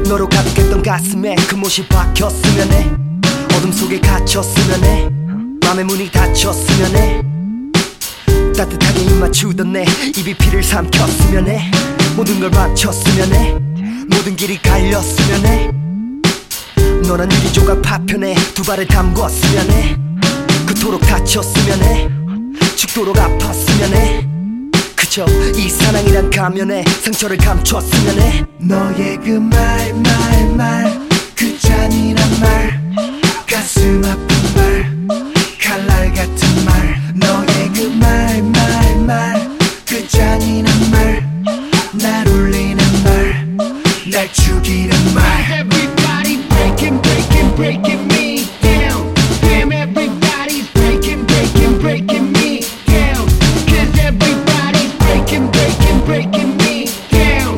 너로 가득했던 가슴에 그 못이 박혔으면 해. 어둠 속에 갇혔으면 해. 맘의 문이 닫혔으면 해. 따뜻하게 입 맞추던 내 입이 피를 삼켰으면 해. 모든 걸 맞췄으면 해. 모든 길이 갈렸으면 해. 너란 유리 조각 파편에 두 발을 담궜으면 해. 그토록 다쳤으면 해. 죽도록 아팠으면 해. 그저 이 사랑이란 가면에 상처를 감췄으면 해. 너의 그 말 그 잔인한 말 가슴 아픈 말 칼날 같은 말 너의 그 말 그 잔인한 말 날 울리는 말 날 죽이는 말 Everybody breaking me down. Damn, everybody's breaking me down. Cause everybody's breaking me down.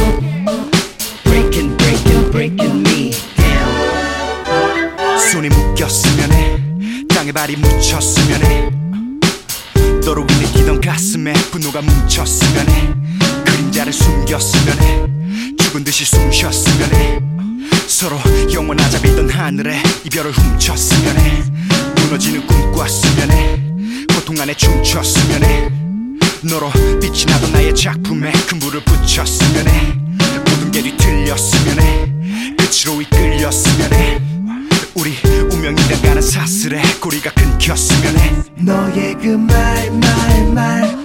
Breaking me down. 손이 묶였으면 해. 땅에 발이 묻혔으면 해. 너로 인해 뛰던 가슴에 분노가 뭉쳤으면 해. 그림자를 숨겼으면 해. 죽은 듯이 숨 쉬었으면 해. 서로 영원하자 빌던 하늘에 이별을 훔쳤으면 해. 무너지는 꿈 꿨으면 해. 고통 안에 춤췄으면 해. 너로 빛이 나던 나의 작품에 그 물을 붙였으면 해. 모든 게 뒤틀렸으면 해. 끝으로 이끌렸으면 해. 우리 운명이란 가는 사슬에 고리가 끊겼으면 해. 너의 그 말